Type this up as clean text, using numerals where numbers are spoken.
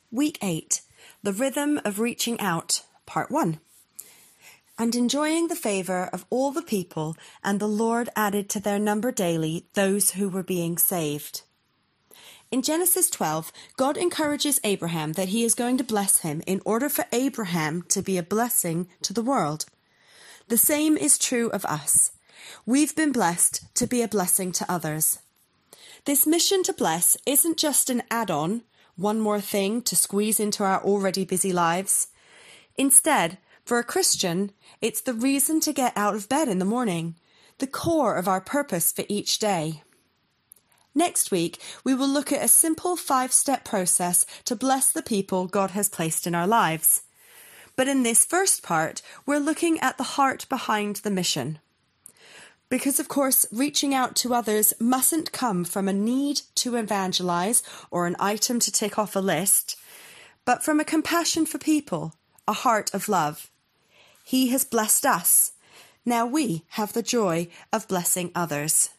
Week 8, The Rhythm of Reaching Out, Part 1. And enjoying the favour of all the people, and the Lord added to their number daily those who were being saved. In Genesis 12, God encourages Abraham that he is going to bless him in order for Abraham to be a blessing to the world. The same is true of us. We've been blessed to be a blessing to others. This mission to bless isn't just an add-on, one more thing to squeeze into our already busy lives. Instead, for a Christian, it's the reason to get out of bed in the morning, the core of our purpose for each day. Next week, we will look at a simple 5-step process to bless the people God has placed in our lives. But in this first part, we're looking at the heart behind the mission. Because, of course, reaching out to others mustn't come from a need to evangelise or an item to tick off a list, but from a compassion for people, a heart of love. He has blessed us. Now we have the joy of blessing others.